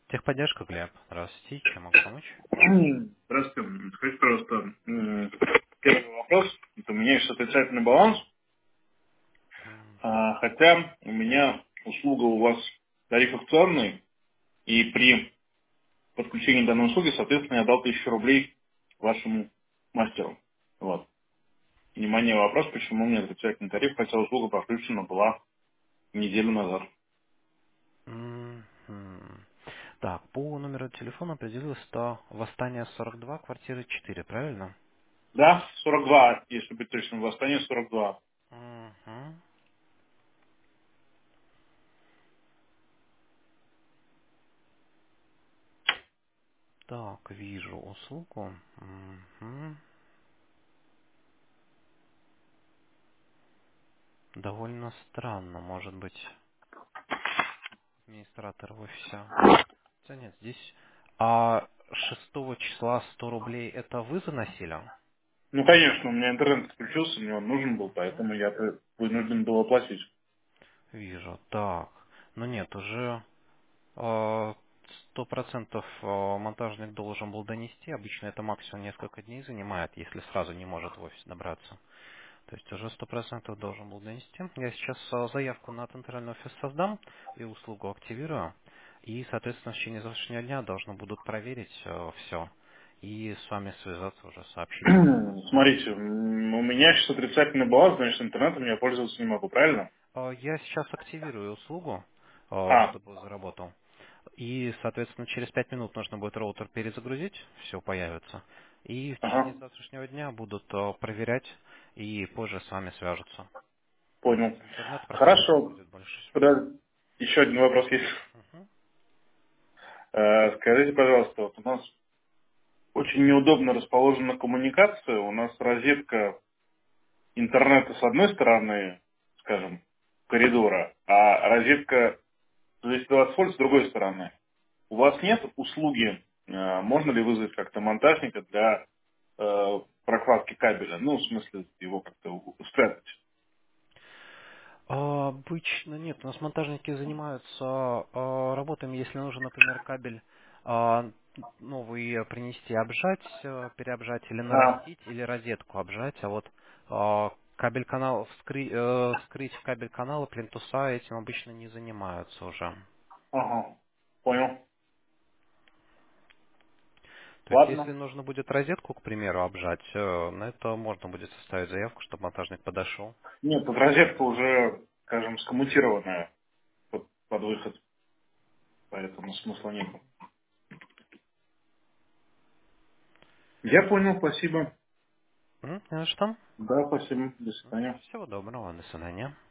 Техподдержка, Глеб. Здравствуйте. Чем могу помочь? Здравствуйте. Скажите, пожалуйста, первый вопрос. Это у меня есть отрицательный баланс, Мгм. хотя у меня услуга у вас тариф акционный, и при подключении данной услуги, соответственно, я дал 1000 рублей вашему мастеру. Вот. Внимание, вопрос, почему у меня отрицательный тариф, хотя услуга подключена была неделю назад. Мгм. Так, по номеру телефона определилось, что Восстание 42, квартира 4, правильно? Да, 42, если быть точным, восстание 42. Мгм. Так, вижу услугу. Мгм. Довольно странно, может быть, администратор в офисе. Да нет, здесь... А 6 числа 100 рублей это вы заносили? Ну, конечно, у меня интернет отключился, мне он нужен был, Мгм. поэтому я вынужден был оплатить. Вижу. Так. Ну нет, уже 100% монтажник должен был донести. Обычно это максимум несколько дней занимает, если сразу не может в офис добраться. То есть уже 100% должен был донести. Я сейчас заявку на центральный офис создам и услугу активирую. И, соответственно, в течение завтрашнего дня должны будут проверить все. И с вами связаться уже, сообщить вам. Смотрите, у меня сейчас отрицательный баланс, значит, интернетом я пользоваться не могу, правильно? Я сейчас активирую услугу, А, чтобы заработал. И, соответственно, через 5 минут нужно будет роутер перезагрузить, все появится. И в течение ага, завтрашнего дня будут проверять и позже с вами свяжутся. понял. Интернет просадки Хорошо. будет больше. Еще один вопрос есть. Мгм. Скажите, пожалуйста, вот у нас очень неудобно расположена коммуникация. У нас розетка интернета с одной стороны, скажем, коридора, а розетка 220 вольт с другой стороны. У вас нет услуги, можно ли вызвать как-то монтажника для прокладки кабеля? Ну, в смысле, его как-то спрятать. Обычно нет. У нас монтажники занимаются работами, если нужно, например, кабель новый принести, обжать, переобжать или А, нарастить, или розетку обжать. А вот кабель канал скрыть в кабель канала плинтуса этим обычно не занимаются уже. ага, понял. То есть, если Ладно. нужно будет розетку, к примеру, обжать, на это можно будет составить заявку, чтобы монтажник подошел. Нет, тут розетка уже, скажем, скоммутированная под выход, поэтому смысла нет. Я понял, спасибо. Не за что. Да, спасибо. До Мгм. свидания. Всего доброго, до свидания.